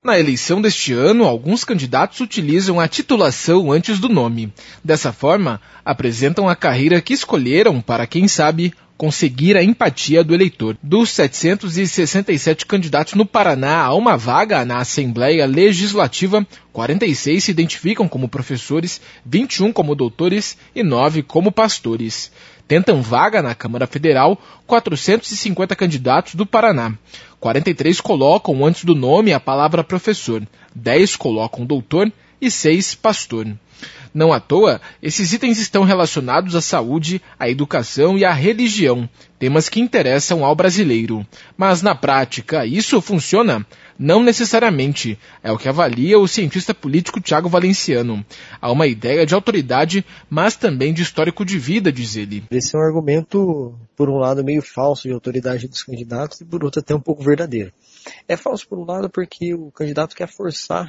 Na eleição deste ano, alguns candidatos utilizam a titulação antes do nome. Dessa forma, apresentam a carreira que escolheram para, quem sabe, conseguir a empatia do eleitor. Dos 767 candidatos no Paraná a uma vaga na Assembleia Legislativa, 46 se identificam como professores, 21 como doutores e 9 como pastores. Tentam vaga na Câmara Federal 450 candidatos do Paraná. 43 colocam antes do nome a palavra professor, 10 colocam doutor e 6 pastor. Não à toa, esses itens estão relacionados à saúde, à educação e à religião, temas que interessam ao brasileiro. Mas na prática, isso funciona? Não necessariamente. É o que avalia o cientista político Tiago Valenciano. Há uma ideia de autoridade, mas também de histórico de vida, diz ele. Esse é um argumento, por um lado, meio falso de autoridade dos candidatos e por outro até um pouco verdadeiro. É falso por um lado porque o candidato quer forçar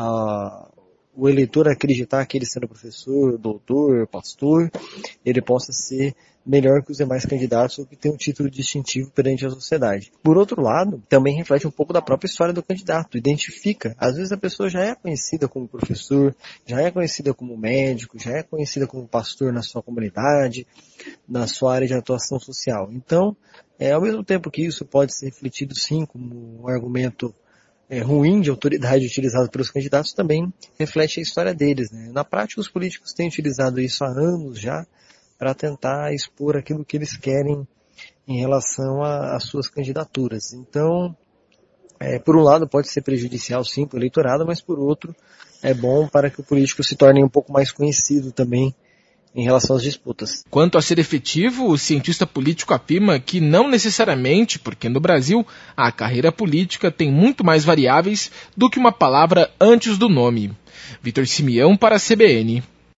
o eleitor a acreditar que ele, sendo professor, doutor, pastor, ele possa ser melhor que os demais candidatos ou que tem um título distintivo perante a sociedade. Por outro lado, também reflete um pouco da própria história do candidato, identifica. Às vezes a pessoa já é conhecida como professor, já é conhecida como médico, já é conhecida como pastor na sua comunidade, na sua área de atuação social. Então, ao mesmo tempo que isso pode ser refletido sim como um argumento ruim de autoridade utilizado pelos candidatos, também reflete a história deles, né? Na prática, os políticos têm utilizado isso há anos já para tentar expor aquilo que eles querem em relação às suas candidaturas. Então, por um lado pode ser prejudicial sim para o eleitorado, mas por outro é bom para que o político se torne um pouco mais conhecido também em relação às disputas. Quanto a ser efetivo, o cientista político afirma que não necessariamente, porque no Brasil a carreira política tem muito mais variáveis do que uma palavra antes do nome. Vitor Simeão para a CBN.